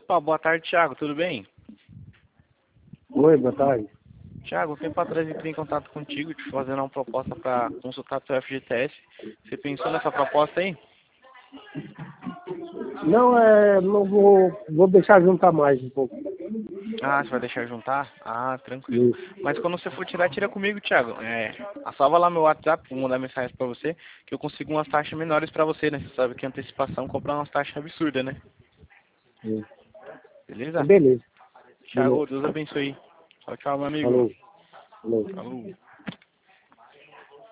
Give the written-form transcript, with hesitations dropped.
Opa, boa tarde, Thiago, tudo bem? Oi, boa tarde. Thiago, um tempo atrás eu entrei em contato contigo, te fazendo uma proposta para consultar teu FGTS. Você pensou nessa proposta aí? Não, não vou deixar juntar mais um pouco. Ah, você vai deixar juntar? Ah, tranquilo. Isso. Mas quando você for tirar, tira comigo, Thiago. Salva lá meu WhatsApp, vou mandar mensagem pra você, que eu consigo umas taxas menores pra você, né? Você sabe que antecipação compra umas taxas absurdas, né? Isso. Beleza? Beleza. Thiago, Deus abençoe. Tchau, tchau, meu amigo. Falou. Falou. Falou.